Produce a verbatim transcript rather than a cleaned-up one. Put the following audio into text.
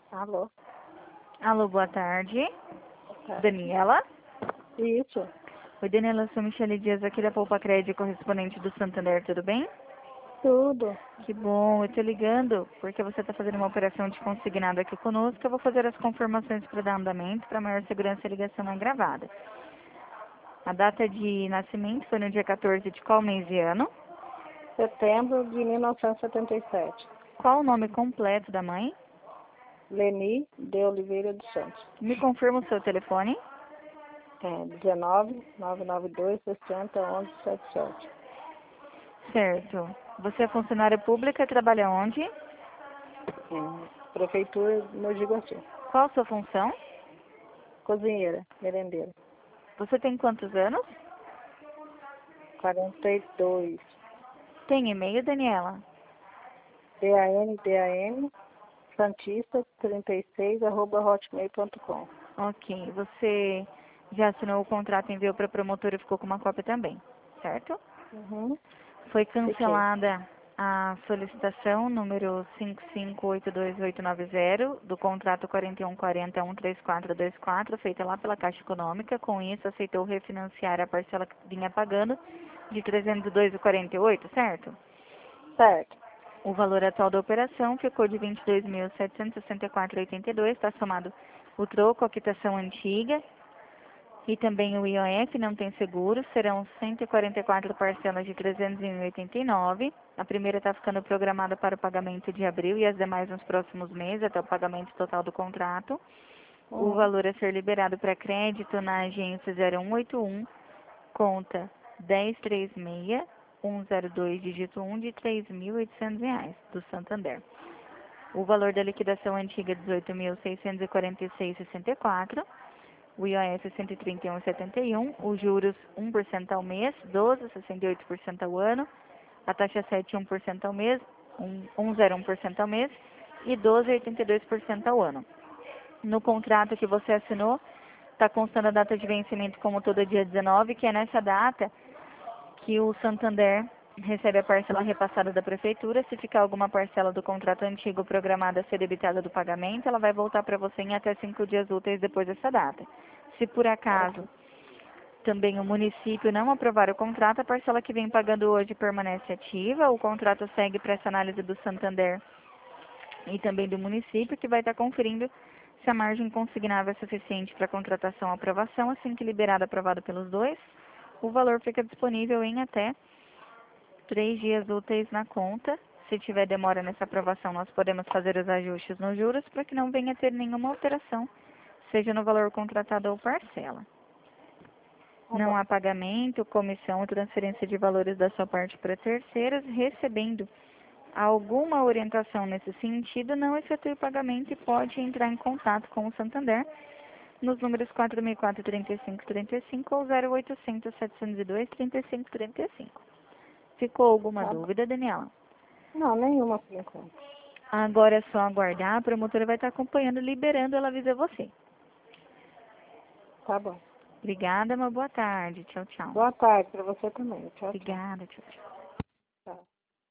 Alô? Alô, boa tarde. Tá. Daniela? Isso. Oi, Daniela, eu sou Michele Dias, aqui da Poupa Crédito, correspondente do Santander, tudo bem? Tudo. Que bom, eu tô ligando porque você está fazendo uma operação de consignado aqui conosco. Eu vou fazer as confirmações para dar andamento, para maior segurança a ligação não é gravada. A data de nascimento foi no dia quatorze de qual mês e ano? Setembro de mil novecentos e setenta e sete. Qual o nome completo da mãe? Leni de Oliveira dos Santos. Me confirma o seu telefone. É dezenove, nove nove dois, sessenta, onze, setenta e sete. Certo. Você é funcionária pública e trabalha onde? É, Prefeitura de Mogi Guaçu. Qual a sua função? Cozinheira, merendeira. Você tem quantos anos? quarenta e dois. Tem e-mail, Daniela? D A N, D A N, Santista, trinta e seis, arroba hotmail ponto com. Ok. Você já assinou o contrato, enviou para a promotora e ficou com uma cópia também, certo? Uhum. Foi Fiquei. cancelada a solicitação número cinco cinco oito dois oito nove zero do contrato quarenta e um quarenta, um três quatro dois quatro, feita lá pela Caixa Econômica. Com isso, aceitou refinanciar a parcela que vinha pagando de trezentos e dois reais e quarenta e oito centavos, certo? Certo. O valor atual da operação ficou de vinte e dois mil setecentos e sessenta e quatro reais e oitenta e dois centavos, está somado o troco, a quitação antiga e também o I O F, não tem seguro, serão cento e quarenta e quatro parcelas de trezentos e oitenta e nove reais. A primeira está ficando programada para o pagamento de abril e as demais nos próximos meses, até o pagamento total do contrato. O Uhum. valor a ser liberado para crédito na agência zero um oito um, conta dez três seis um zero dois, dígito um, de três mil e oitocentos reais, do Santander. O valor da liquidação antiga é dezoito mil seiscentos e quarenta e seis reais e sessenta e quatro centavos. O I O F é cento e trinta e um reais e setenta e um centavos. Os juros um por cento ao mês, doze vírgula sessenta e oito por cento ao ano. A taxa sete vírgula um por cento ao mês, um vírgula zero um por cento ao mês e doze vírgula oitenta e dois por cento ao ano. No contrato que você assinou, está constando a data de vencimento como todo dia dezenove, que é nessa data que o Santander recebe a parcela repassada da prefeitura. Se ficar alguma parcela do contrato antigo programada a ser debitada do pagamento, ela vai voltar para você em até cinco dias úteis depois dessa data. Se por acaso também o município não aprovar o contrato, a parcela que vem pagando hoje permanece ativa. O contrato segue para essa análise do Santander e também do município, que vai estar conferindo se a margem consignável é suficiente para contratação ou aprovação. Assim que liberado aprovado pelos dois, o valor fica disponível em até três dias úteis na conta. Se tiver demora nessa aprovação, nós podemos fazer os ajustes nos juros para que não venha a ter nenhuma alteração, seja no valor contratado ou parcela. Tá Não bom. há pagamento, comissão ou transferência de valores da sua parte para terceiros. Recebendo alguma orientação nesse sentido, não efetue o pagamento e pode entrar em contato com o Santander nos números quatro mil e quatro, trinta e cinco, trinta e cinco ou zero oitocentos, setecentos e dois, trinta e cinco, trinta e cinco. Ficou alguma Tá bom. dúvida, Daniela? Não, nenhuma por enquanto. Agora é só aguardar, a promotora vai estar acompanhando, liberando, ela avisa você. Tá bom. Obrigada, uma boa tarde. Tchau, tchau. Boa tarde para você também. Tchau, tchau. Obrigada, tchau, tchau.